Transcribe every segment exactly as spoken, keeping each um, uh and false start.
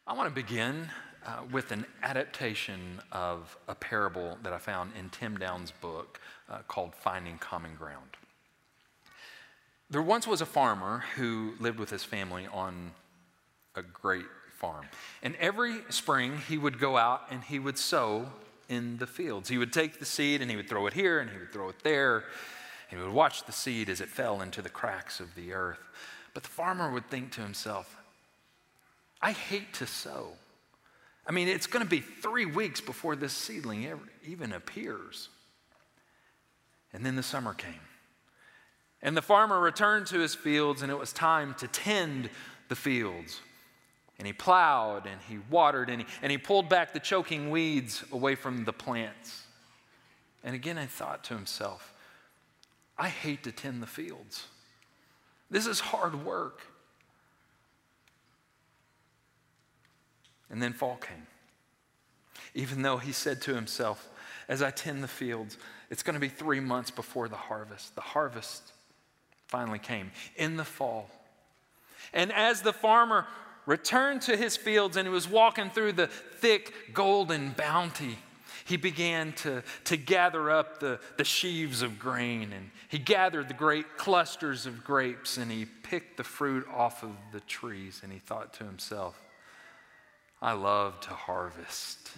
I want to begin uh, with an adaptation of a parable that I found in Tim Downs' book uh, called Finding Common Ground. There once was a farmer who lived with his family on a great farm. And every spring he would go out and he would sow in the fields. He would take the seed and he would throw it here and he would throw it there. And he would watch the seed as it fell into the cracks of the earth. But the farmer would think to himself, I hate to sow. I mean, it's going to be three weeks before this seedling ever, even appears. And then the summer came. And the farmer returned to his fields, and it was time to tend the fields. And he plowed, and he watered, and he, and he pulled back the choking weeds away from the plants. And again, I thought to himself, I hate to tend the fields. This is hard work. And then fall came. Even though he said to himself, as I tend the fields, it's going to be three months before the harvest. The harvest finally came in the fall. And as the farmer returned to his fields and he was walking through the thick golden bounty, he began to, to gather up the, the sheaves of grain, and he gathered the great clusters of grapes, and he picked the fruit off of the trees, and he thought to himself, I love to harvest.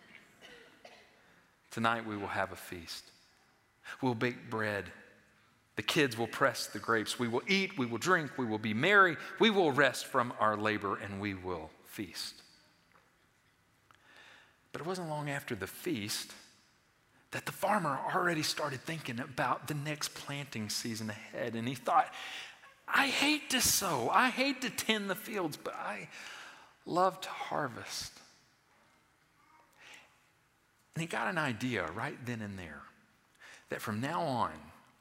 Tonight we will have a feast. We'll bake bread. The kids will press the grapes. We will eat, we will drink, we will be merry. We will rest from our labor, and we will feast. But it wasn't long after the feast that the farmer already started thinking about the next planting season ahead. And he thought, I hate to sow. I hate to tend the fields, but I love to harvest. And he got an idea right then and there that from now on,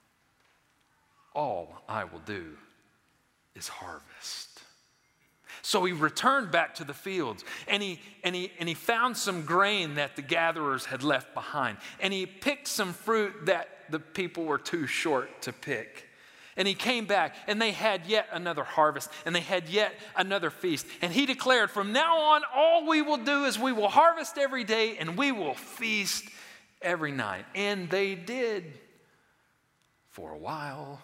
all I will do is harvest. So he returned back to the fields, and he, and, he, and he found some grain that the gatherers had left behind. And he picked some fruit that the people were too short to pick. And he came back, and they had yet another harvest, and they had yet another feast. And he declared, from now on, all we will do is we will harvest every day, and we will feast every night. And they did for a while,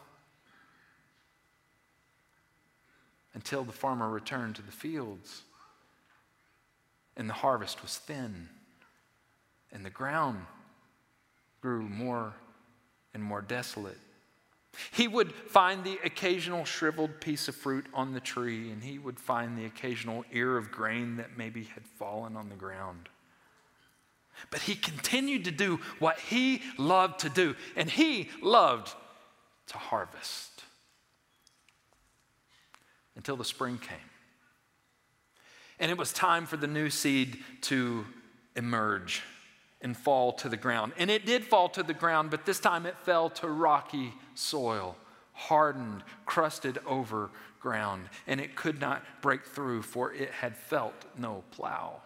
until the farmer returned to the fields, and the harvest was thin, and the ground grew more and more desolate. He would find the occasional shriveled piece of fruit on the tree, and he would find the occasional ear of grain that maybe had fallen on the ground. But he continued to do what he loved to do, and he loved to harvest. Until the spring came. And it was time for the new seed to emerge and fall to the ground. And it did fall to the ground, but this time it fell to rocky soil, hardened, crusted over ground, and it could not break through, for it had felt no plow.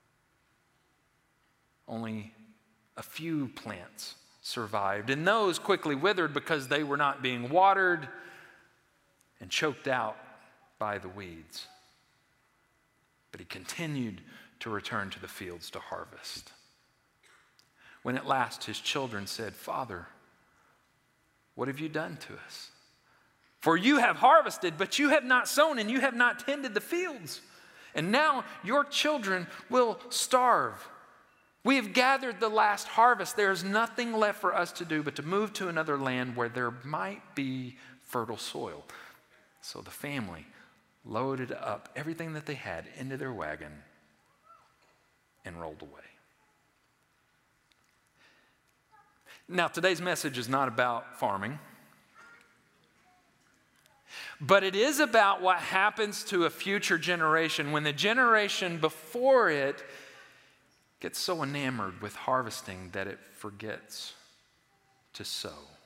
Only a few plants survived, and those quickly withered because they were not being watered and choked out by the weeds. But he continued to return to the fields to harvest. When at last his children said, Father, what have you done to us? For you have harvested, but you have not sown, and you have not tended the fields. And now your children will starve. We have gathered the last harvest. There is nothing left for us to do but to move to another land where there might be fertile soil. So the family loaded up everything that they had into their wagon and rolled away. Now, today's message is not about farming, but it is about what happens to a future generation when the generation before it gets so enamored with harvesting that it forgets to sow.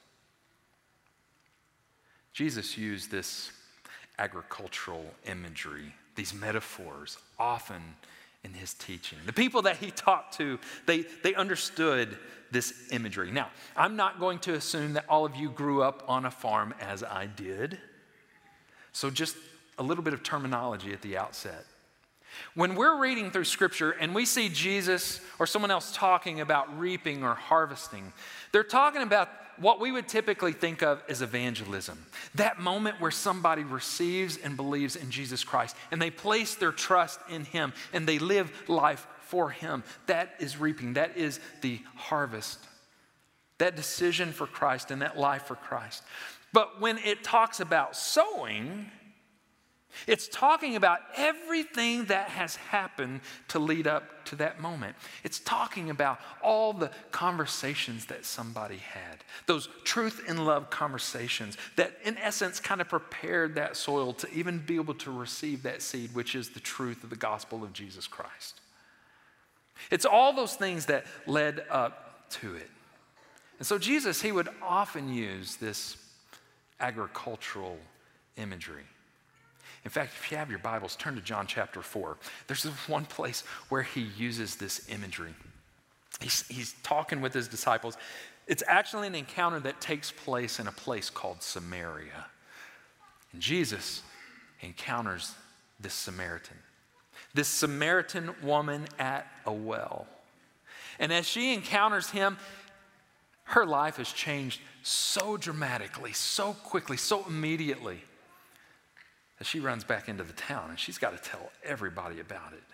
Jesus used this agricultural imagery, these metaphors, often in his teaching. The people that he talked to, they, they understood this imagery. Now, I'm not going to assume that all of you grew up on a farm as I did. So just a little bit of terminology at the outset. When we're reading through Scripture and we see Jesus or someone else talking about reaping or harvesting, they're talking about what we would typically think of as evangelism. That moment where somebody receives and believes in Jesus Christ and they place their trust in Him and they live life for Him. That is reaping. That is the harvest. That decision for Christ and that life for Christ. But when it talks about sowing, it's talking about everything that has happened to lead up to that moment. It's talking about all the conversations that somebody had, those truth and love conversations that in essence kind of prepared that soil to even be able to receive that seed, which is the truth of the gospel of Jesus Christ. It's all those things that led up to it. And so Jesus, he would often use this agricultural imagery. In fact, if you have your Bibles, turn to John chapter four. There's this one place where he uses this imagery. He's, he's talking with his disciples. It's actually an encounter that takes place in a place called Samaria. And Jesus encounters this Samaritan, this Samaritan woman at a well. And as she encounters him, her life has changed so dramatically, so quickly, so immediately, that she runs back into the town and she's got to tell everybody about it.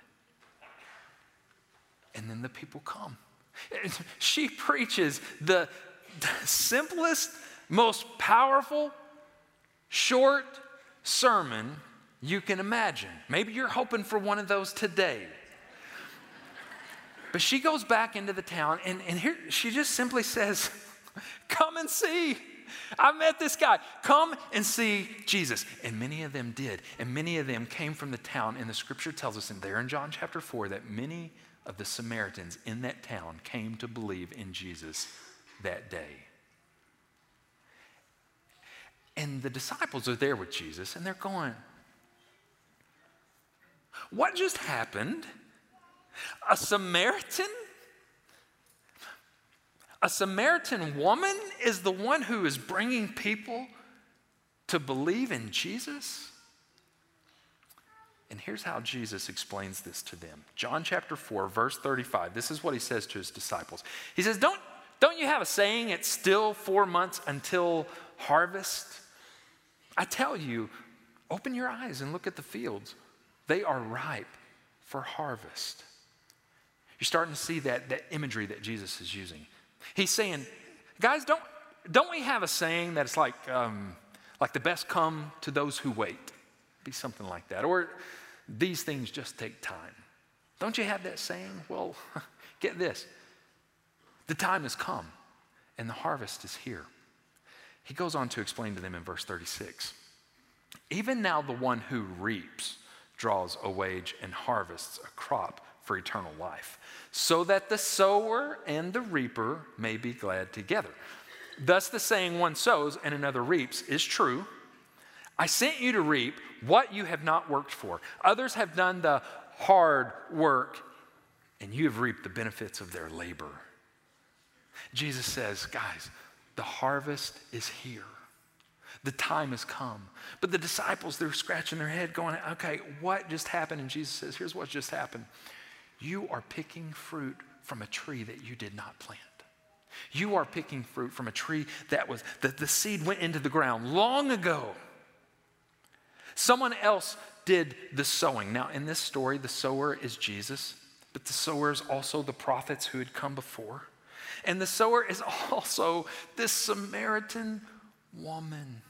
And then the people come. She preaches the simplest, most powerful, short sermon you can imagine. Maybe you're hoping for one of those today. But she goes back into the town and, and here she just simply says, come and see. I met this guy. Come and see Jesus. And many of them did. And many of them came from the town. And the scripture tells us in there in John chapter four that many of the Samaritans in that town came to believe in Jesus that day. And the disciples are there with Jesus and they're going, what just happened? A Samaritan? A Samaritan woman is the one who is bringing people to believe in Jesus? And here's how Jesus explains this to them. John chapter four, verse thirty-five. This is what he says to his disciples. He says, don't, don't you have a saying, it's still four months until harvest? I tell you, open your eyes and look at the fields. They are ripe for harvest. You're starting to see that, that imagery that Jesus is using. He's saying, guys, don't, don't we have a saying that it's like, um, like the best come to those who wait? Be something like that. Or these things just take time. Don't you have that saying? Well, get this. The time has come and the harvest is here. He goes on to explain to them in verse thirty-six. Even now the one who reaps draws a wage and harvests a crop for eternal life, so that the sower and the reaper may be glad together. Thus the saying, one sows and another reaps, is true. I sent you to reap what you have not worked for. Others have done the hard work, and you have reaped the benefits of their labor. Jesus says, guys, the harvest is here. The time has come. But the disciples, they're scratching their head going, okay, what just happened? And Jesus says, here's what just happened. You are picking fruit from a tree that you did not plant. You are picking fruit from a tree that was, that the seed went into the ground long ago. Someone else did the sowing. Now, in this story, the sower is Jesus, but the sower is also the prophets who had come before. And the sower is also this Samaritan woman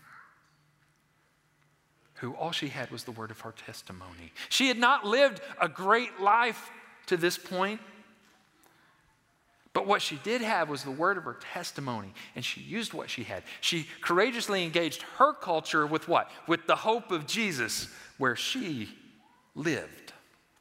who all she had was the word of her testimony. She had not lived a great life to this point, but what she did have was the word of her testimony, and she used what she had. She courageously engaged her culture with what? With the hope of Jesus where she lived.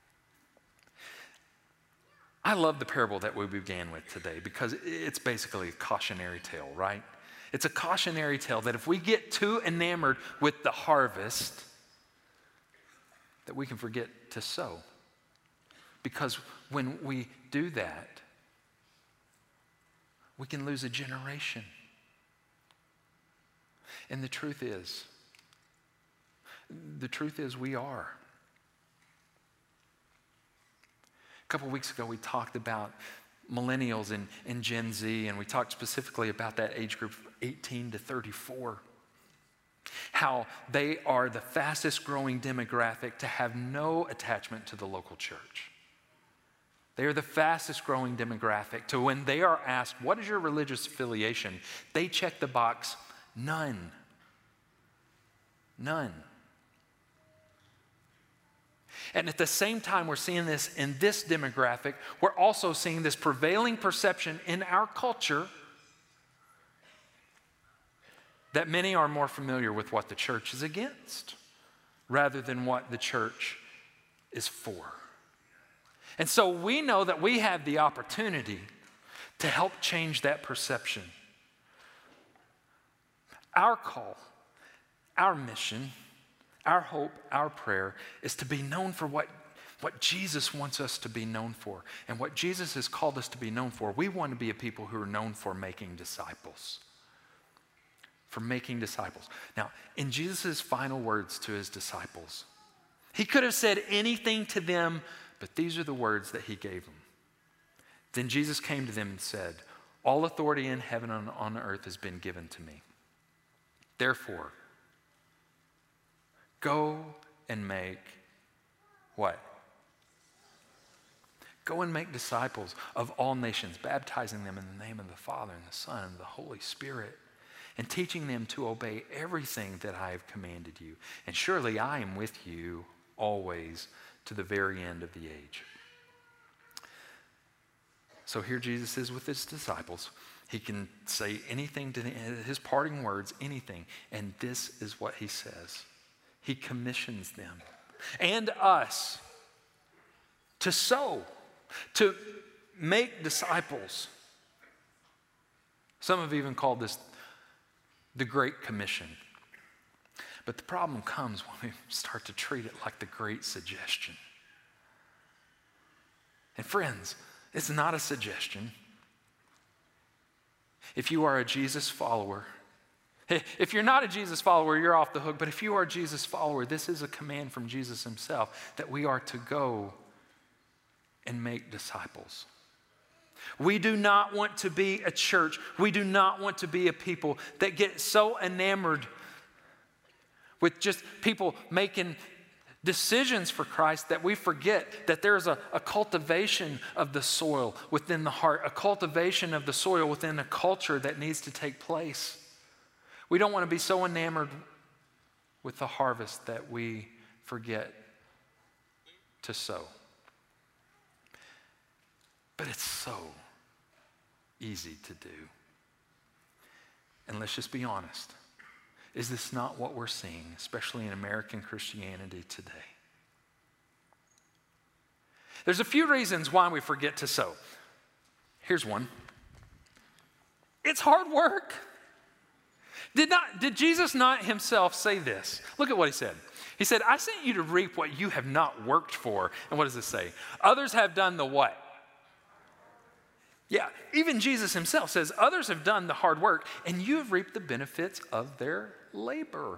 I love the parable that we began with today because it's basically a cautionary tale, right? It's a cautionary tale that if we get too enamored with the harvest, that we can forget to sow. Because when we do that, we can lose a generation. And the truth is, the truth is we are. couple weeks ago, we talked about millennials and, and Gen Z, and we talked specifically about that age group eighteen to thirty-four. How they are the fastest growing demographic to have no attachment to the local church. They are the fastest growing demographic to when they are asked, what is your religious affiliation? They check the box, none. None. And at the same time we're seeing this in this demographic, we're also seeing this prevailing perception in our culture that many are more familiar with what the church is against rather than what the church is for. And so we know that we have the opportunity to help change that perception. Our call, our mission, our hope, our prayer is to be known for what, what Jesus wants us to be known for. And what Jesus has called us to be known for, we want to be a people who are known for making disciples. For making disciples. Now, in Jesus' final words to his disciples, he could have said anything to them, but these are the words that he gave them. Then Jesus came to them and said, all authority in heaven and on earth has been given to me. Therefore, go and make what? Go and make disciples of all nations, baptizing them in the name of the Father and the Son and the Holy Spirit, and teaching them to obey everything that I have commanded you. And surely I am with you always to the very end of the age. So here Jesus is with his disciples. He can say anything to them, his parting words, anything. And this is what he says. He commissions them and us to sow, to make disciples. Some have even called this the Great Commission. But the problem comes when we start to treat it like the Great Suggestion. And friends, it's not a suggestion. If you are a Jesus follower, if you're not a Jesus follower, you're off the hook. But if you are a Jesus follower, this is a command from Jesus himself that we are to go and make disciples. We do not want to be a church. We do not want to be a people that get so enamored with just people making decisions for Christ that we forget that there's a, a cultivation of the soil within the heart, a cultivation of the soil within a culture that needs to take place. We don't want to be so enamored with the harvest that we forget to sow. But it's so easy to do. And let's just be honest. Is this not what we're seeing, especially in American Christianity today? There's a few reasons why we forget to sow. Here's one. It's hard work. Did not, did Jesus not himself say this? Look at what he said. He said, I sent you to reap what you have not worked for. And what does it say? Others have done the what? Yeah, even Jesus himself says, others have done the hard work, and you have reaped the benefits of their labor.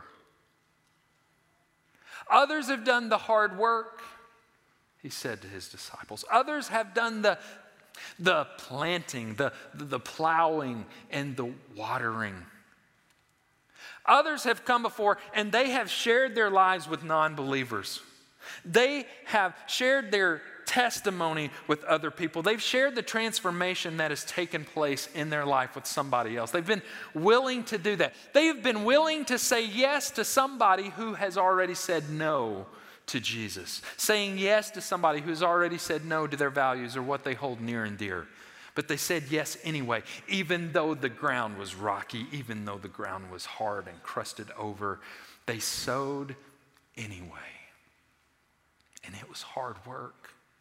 Others have done the hard work, he said to his disciples. Others have done the, the planting, the, the plowing, and the watering. Others have come before, and they have shared their lives with non-believers. They have shared their testimony with other people. They've shared the transformation that has taken place in their life with somebody else. They've been willing to do that. They have been willing to say yes to somebody who has already said no to Jesus. Saying yes to somebody who's already said no to their values or what they hold near and dear. But they said yes anyway, even though the ground was rocky, even though the ground was hard and crusted over. They sowed anyway. And it was hard work.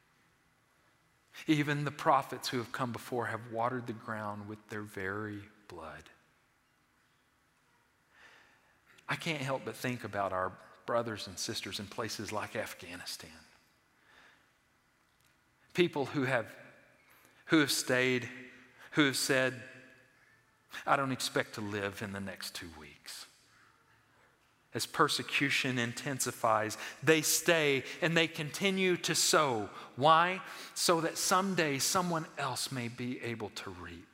Even the prophets who have come before have watered the ground with their very blood. I can't help but think about our brothers and sisters in places like Afghanistan. People who have, who have stayed, who have said, I don't expect to live in the next two weeks. As persecution intensifies, they stay and they continue to sow. Why? So that someday someone else may be able to reap.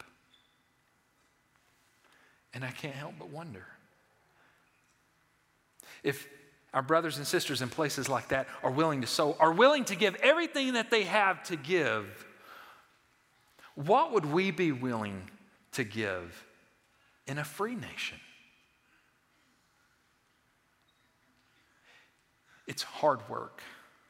And I can't help but wonder if our brothers and sisters in places like that are willing to sow, are willing to give everything that they have to give, what would we be willing to give in a free nation? It's hard work.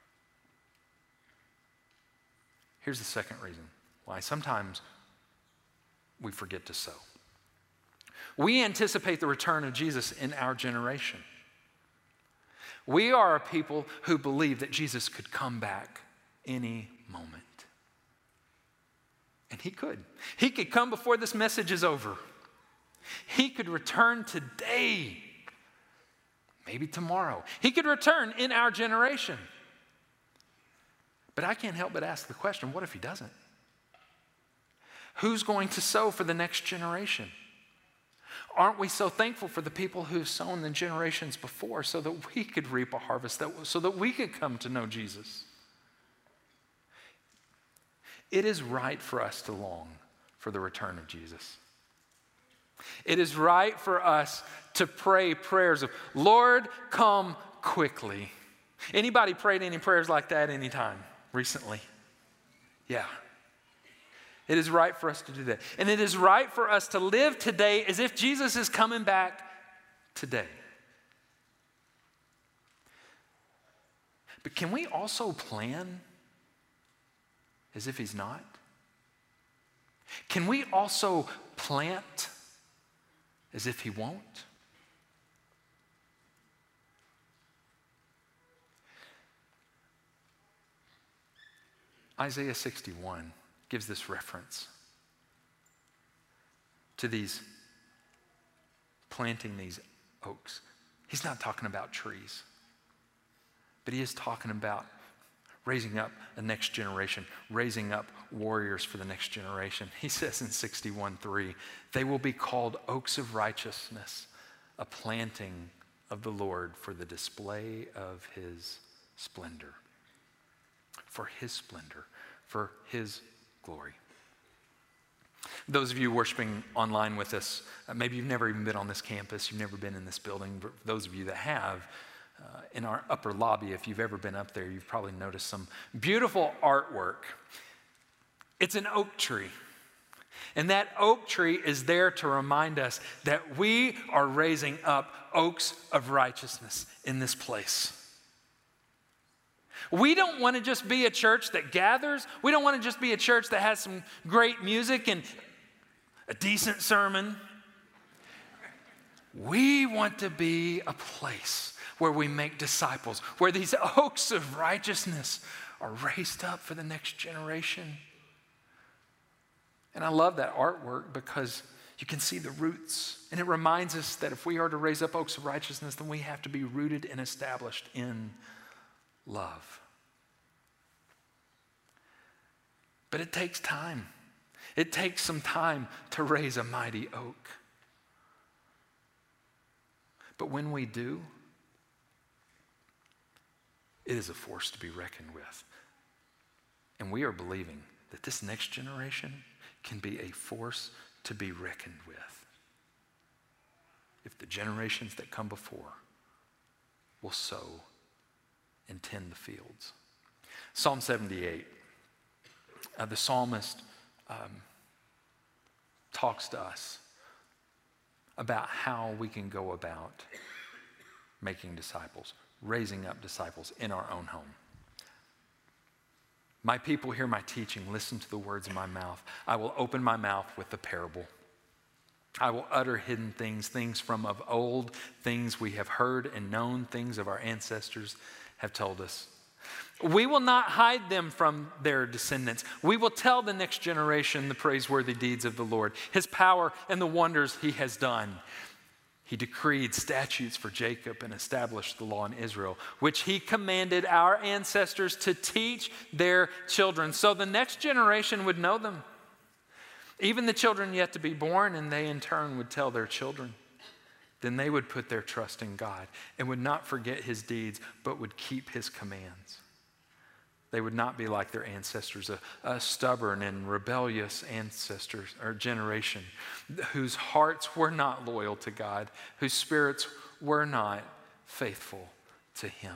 Here's the second reason why sometimes we forget to sow. We anticipate the return of Jesus in our generation. We are a people who believe that Jesus could come back any moment. And he could. He could come before this message is over. He could return today, maybe tomorrow. He could return in our generation. But I can't help but ask the question, what if he doesn't? Who's going to sow for the next generation? Aren't we so thankful for the people who've sown the generations before so that we could reap a harvest, that, so that we could come to know Jesus? It is right for us to long for the return of Jesus. It is right for us to pray prayers of, Lord, come quickly. Anybody prayed any prayers like that anytime recently? Yeah. It is right for us to do that. And it is right for us to live today as if Jesus is coming back today. But can we also plan as if he's not? Can we also plant as if he won't? Isaiah sixty-one gives this reference to these planting these oaks. He's not talking about trees, but he is talking about raising up a next generation, raising up warriors for the next generation. He says in sixty-one three, they will be called oaks of righteousness, a planting of the Lord for the display of his splendor. For his splendor, for his glory. Those of you worshiping online with us, uh, maybe you've never even been on this campus, you've never been in this building, but those of you that have, uh, in our upper lobby, if you've ever been up there, you've probably noticed some beautiful artwork. It's an oak tree. And that oak tree is there to remind us that we are raising up oaks of righteousness in this place. We don't want to just be a church that gathers. We don't want to just be a church that has some great music and a decent sermon. We want to be a place where we make disciples, where these oaks of righteousness are raised up for the next generation. And I love that artwork because you can see the roots. And it reminds us that if we are to raise up oaks of righteousness, then we have to be rooted and established in love. But it takes time. It takes some time to raise a mighty oak. But when we do, it is a force to be reckoned with. And we are believing that this next generation can be a force to be reckoned with. If the generations that come before will sow and tend the fields. Psalm seventy-eight, uh, the psalmist um, talks to us about how we can go about making disciples, raising up disciples in our own home. My people hear my teaching, listen to the words of my mouth. I will open my mouth with the parable. I will utter hidden things, things from of old, things we have heard and known, things of our ancestors have told us. We will not hide them from their descendants. We will tell the next generation the praiseworthy deeds of the Lord, his power and the wonders he has done. He decreed statutes for Jacob and established the law in Israel, which he commanded our ancestors to teach their children, so the next generation would know them. Even the children yet to be born, and they in turn would tell their children. then they would put their trust in God and would not forget his deeds, but would keep his commands. They would not be like their ancestors, a, a stubborn and rebellious ancestors or generation whose hearts were not loyal to God, whose spirits were not faithful to him.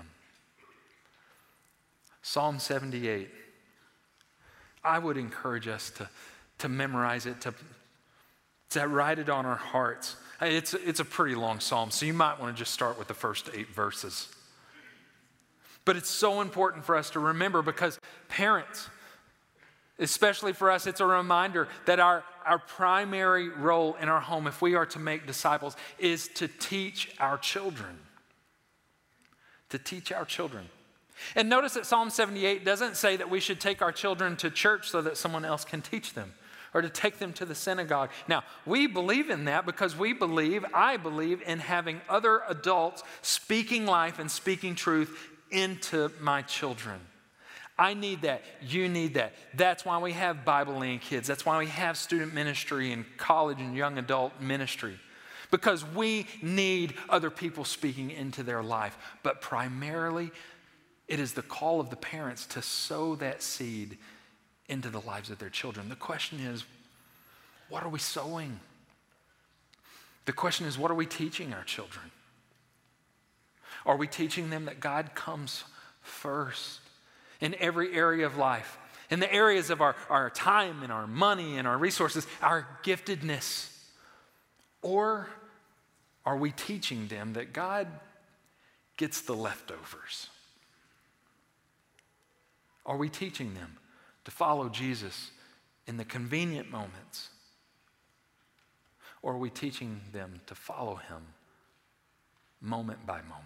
Psalm seventy-eight. I would encourage us to, to memorize it, to, to write it on our hearts. It's, it's a pretty long psalm, so you might want to just start with the first eight verses. But it's so important for us to remember because parents, especially for us, it's a reminder that our, our primary role in our home, if we are to make disciples, is to teach our children. To teach our children. And notice that Psalm seventy-eight doesn't say that we should take our children to church so that someone else can teach them, or to take them to the synagogue. Now, we believe in that because we believe, I believe, in having other adults speaking life and speaking truth into my children. I need that. You need that. That's why we have Bible Land Kids. That's why we have student ministry and college and young adult ministry. Because we need other people speaking into their life. But primarily, it is the call of the parents to sow that seed into the lives of their children. The question is, what are we sowing? The question is, what are we teaching our children? Are we teaching them that God comes first in every area of life? In the areas of our, our time and our money and our resources, our giftedness? Or are we teaching them that God gets the leftovers? Are we teaching them to follow Jesus in the convenient moments? Or are we teaching them to follow him moment by moment?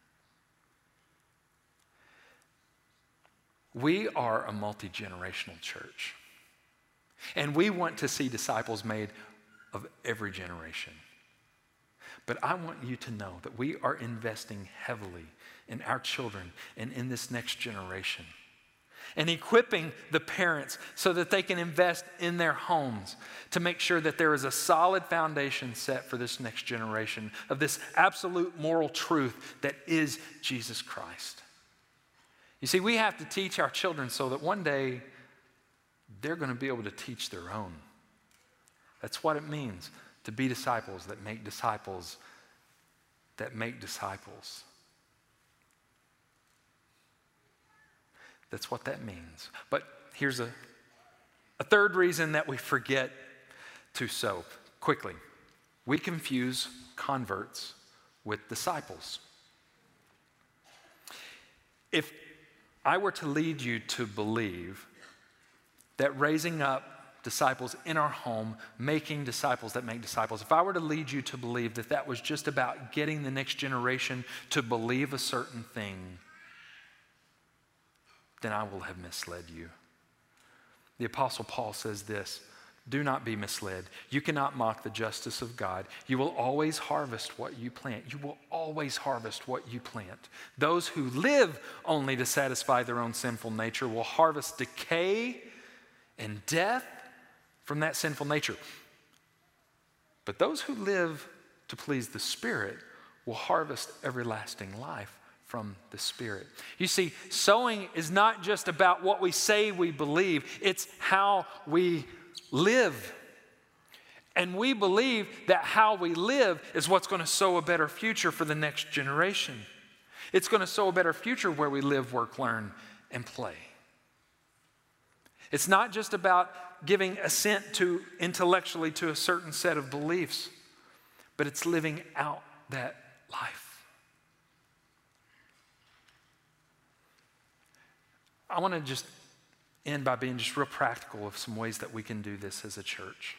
We are a multi-generational church, and we want to see disciples made of every generation. But I want you to know that we are investing heavily in our children and in this next generation, and equipping the parents so that they can invest in their homes to make sure that there is a solid foundation set for this next generation of this absolute moral truth that is Jesus Christ. You see, we have to teach our children so that one day they're going to be able to teach their own. That's what it means to be disciples that make disciples that make disciples. That's what that means. But here's a, a third reason that we forget to sow. Quickly, we confuse converts with disciples. If I were to lead you to believe that raising up disciples in our home, making disciples that make disciples, if I were to lead you to believe that that was just about getting the next generation to believe a certain thing, then I will have misled you. The Apostle Paul says this, do not be misled. You cannot mock the justice of God. You will always harvest what you plant. You will always harvest what you plant. Those who live only to satisfy their own sinful nature will harvest decay and death from that sinful nature. But those who live to please the Spirit will harvest everlasting life from the Spirit. You see, sowing is not just about what we say we believe, it's how we live. And we believe that how we live is what's going to sow a better future for the next generation. It's going to sow a better future where we live, work, learn, and play. It's not just about giving assent to intellectually to a certain set of beliefs, but it's living out that life. I want to just end by being just real practical of some ways that we can do this as a church.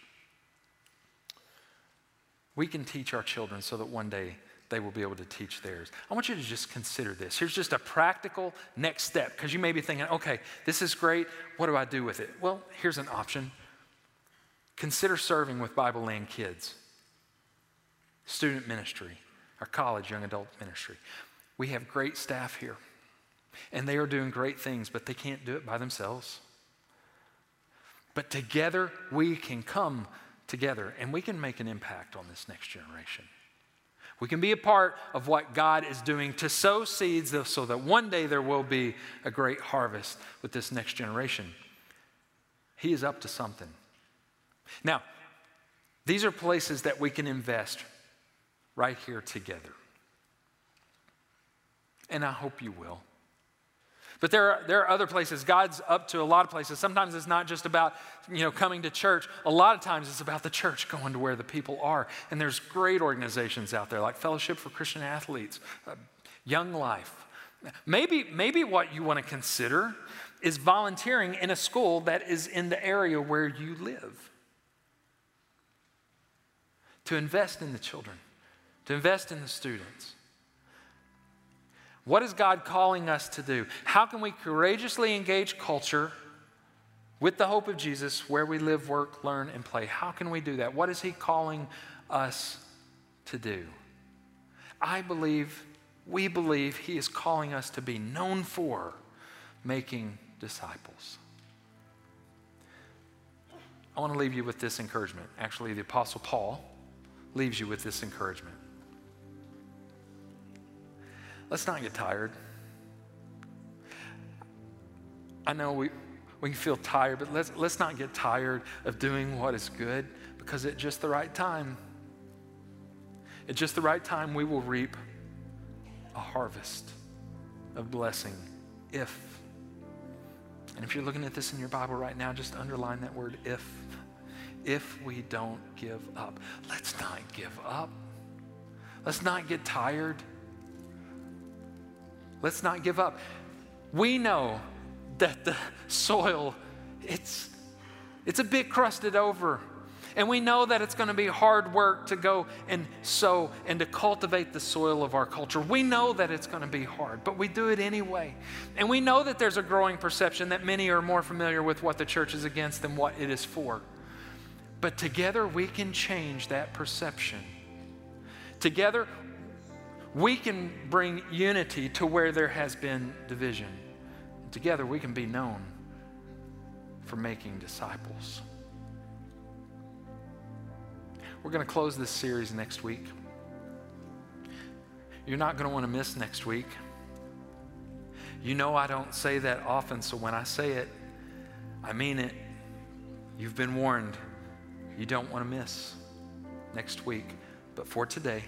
We can teach our children so that one day they will be able to teach theirs. I want you to just consider this. Here's just a practical next step, because you may be thinking, okay, this is great. What do I do with it? Well, here's an option. Consider serving with Bible Land Kids, student ministry, our college young adult ministry. We have great staff here, and they are doing great things, but they can't do it by themselves. But together, we can come together, and we can make an impact on this next generation. We can be a part of what God is doing to sow seeds so that one day there will be a great harvest with this next generation. He is up to something. Now, these are places that we can invest right here together. And I hope you will. But there are, there are other places. God's up to a lot of places. Sometimes it's not just about, you know, coming to church. A lot of times it's about the church going to where the people are. And there's great organizations out there like Fellowship for Christian Athletes, uh, Young Life. Maybe, maybe what you want to consider is volunteering in a school that is in the area where you live. To invest in the children, to invest in the students. What is God calling us to do? How can we courageously engage culture with the hope of Jesus where we live, work, learn, and play? How can we do that? What is He calling us to do? I believe, we believe He is calling us to be known for making disciples. I want to leave you with this encouragement. Actually, the Apostle Paul leaves you with this encouragement. Let's not get tired. I know we, we can feel tired, but let's, let's not get tired of doing what is good, because at just the right time, at just the right time, we will reap a harvest of blessing if. And if you're looking at this in your Bible right now, just underline that word if. If we don't give up. Let's not give up. Let's not get tired. Let's not give up. We know that the soil, it's, it's a bit crusted over. And we know that it's going to be hard work to go and sow and to cultivate the soil of our culture. We know that it's going to be hard, but we do it anyway. And we know that there's a growing perception that many are more familiar with what the church is against than what it is for. But together we can change that perception. Together we can bring unity to where there has been division. And together we can be known for making disciples. We're going to close this series next week. You're not going to want to miss next week. You know I don't say that often, so when I say it, I mean it. You've been warned. You don't want to miss next week. But for today,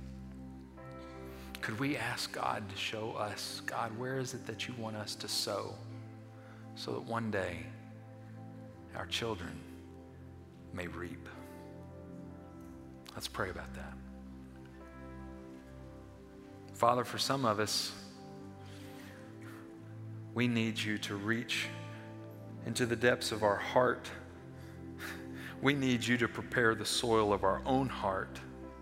could we ask God to show us, God, where is it that you want us to sow so that one day our children may reap? Let's pray about that. Father, for some of us, we need you to reach into the depths of our heart. We need you to prepare the soil of our own heart.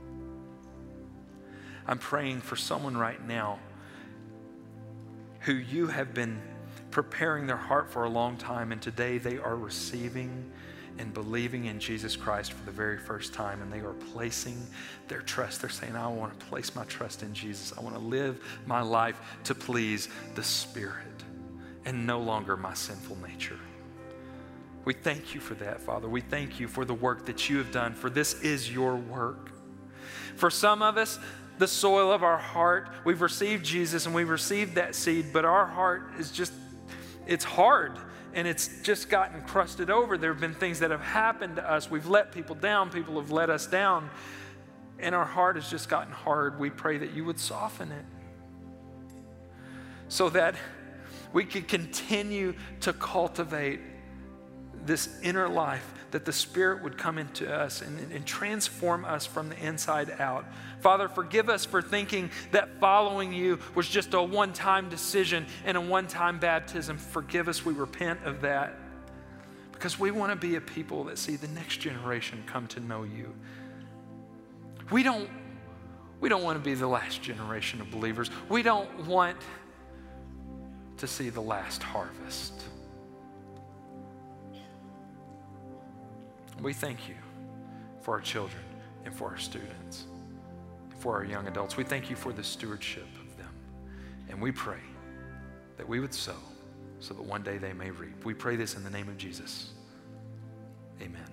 I'm praying for someone right now who you have been preparing their heart for a long time, and today they are receiving and believing in Jesus Christ for the very first time, and they are placing their trust. They're saying, I want to place my trust in Jesus. I want to live my life to please the Spirit and no longer my sinful nature. We thank you for that, Father. We thank you for the work that you have done, for this is your work. For some of us, the soil of our heart, we've received Jesus and we've received that seed, but our heart is just, it's hard and it's just gotten crusted over. There have been things that have happened to us. We've let people down. People have let us down, and our heart has just gotten hard. We pray that you would soften it so that we could continue to cultivate this inner life, that the Spirit would come into us and, and transform us from the inside out. Father, forgive us for thinking that following you was just a one-time decision and a one-time baptism. Forgive us, we repent of that, because we want to be a people that see the next generation come to know you. We don't, we don't want to be the last generation of believers. We don't want to see the last harvest. We thank you for our children and for our students, for our young adults. We thank you for the stewardship of them. And we pray that we would sow so that one day they may reap. We pray this in the name of Jesus. Amen.